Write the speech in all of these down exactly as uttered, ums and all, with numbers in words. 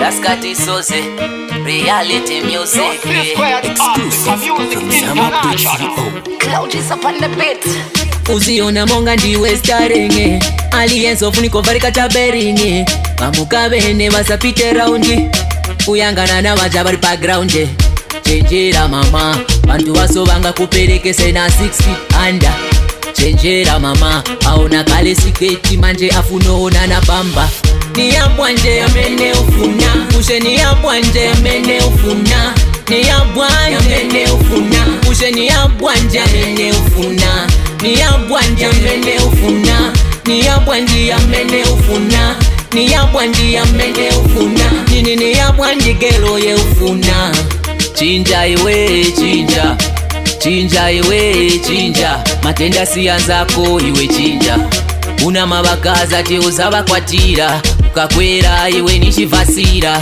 That's got it so say reality music. Exclusive from Sam Cloud is up on the beat. Uziona monga ndiwe starenge alienzo funiko varika taberinge vamukavene vasapite raundi uyangana na vaja vari background. Chenjera mama vantu vasovanga kuperekese na six feet under. Chenjera mama aona kale siketi manje afunoona na bamba. Niyambwa nje amene ufuna ushe niyambwa nje amene ufuna niyambwa amene ufuna ushe niyambwa nje amene ufuna niyambwa nje amene ufuna niyambwa nje amene ufuna niyambwa nje amene ufuna nini niyambwa nje gelo ye ufuna. Chinja iwe chinja chinja iwe chinja matenda siyanzako iwe chinja una mabakaza ti uzavakwatira ukakwera iwe nichivasira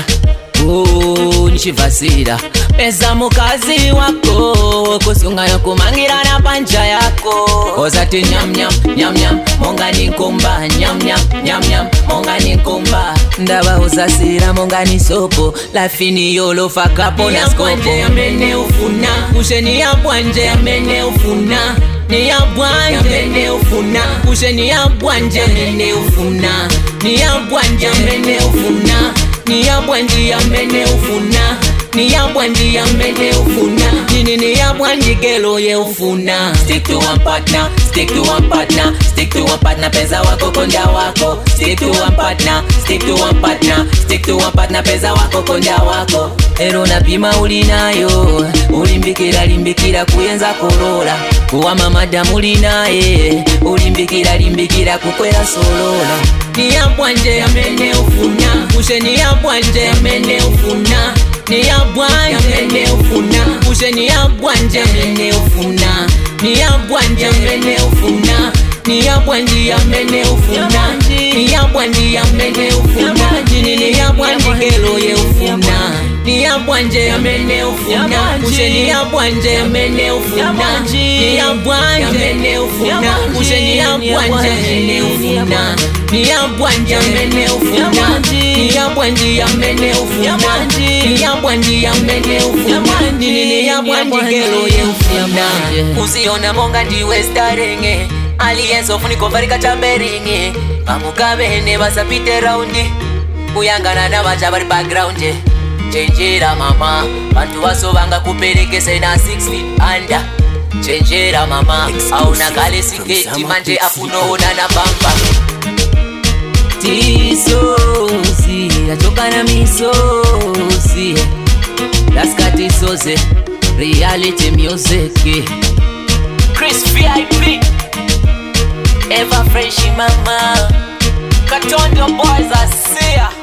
oh nichivasira pesa mukazi wako kusungana kumangira na panja yako ozati nyam nyam nyam nyam monga ninkomba nyam nyam nyam nyam monga ninkomba ndaba uzasira monga ni sopo lafini yolo fakapo na skopo amene ufuna usheni yabwanje amene ufuna ni yabwanje amene ufuna usheni yabwanje amene ufuna ni yabwanje amene ufuna ni yabwanje amene ufuna ni yabwanje amene ufuna nini ni yabwanje gelo ye ufuna. Stick to one partner, stick to one partner, stick to one partner, pesa wako konda wako. Stick to one partner, stick to one partner, stick to one partner, pesa wako konda wako. Ero na pima ulinayo ulimbikira limbikira kuyenza korola kuwa mamadamu ulinaye ulimbikira limbikira kukwera solola. Ni yabwanje amene ufuna ushe ni yabwanje amene ufuna ni yabwanje amene ufuna ushe ni yabwanje amene ufuna ni yabwanje amene ufuna ni yabwanje amene ufuna ni yabwanje amene ufuna nini ni yabwanje gelo ye ufuna ni yabwanje amene ufuna ushe ni yabwanje amene ufuna ni yabwanje amene ufuna ushe ni yabwanje amene ufuna ni yabwanje amene ufuna ni yabwanje amene ufuna ni yabwanje amene ufuna nini ni yabwanje gelo ye ufuna. Uziona monga ndiwe starenge alienzo funiko varika taberinge vamukavene vasapite raundi uyangana na vaja vari background. Chenjera mama vantu vasovanga kuperekese na six feet under. Chenjera mama auna kale siketi manje afunoona na bamba. Tisozi achoka na misozi laskati soze reality music. Chris V I P Ever fresh mama Katondo boys are here.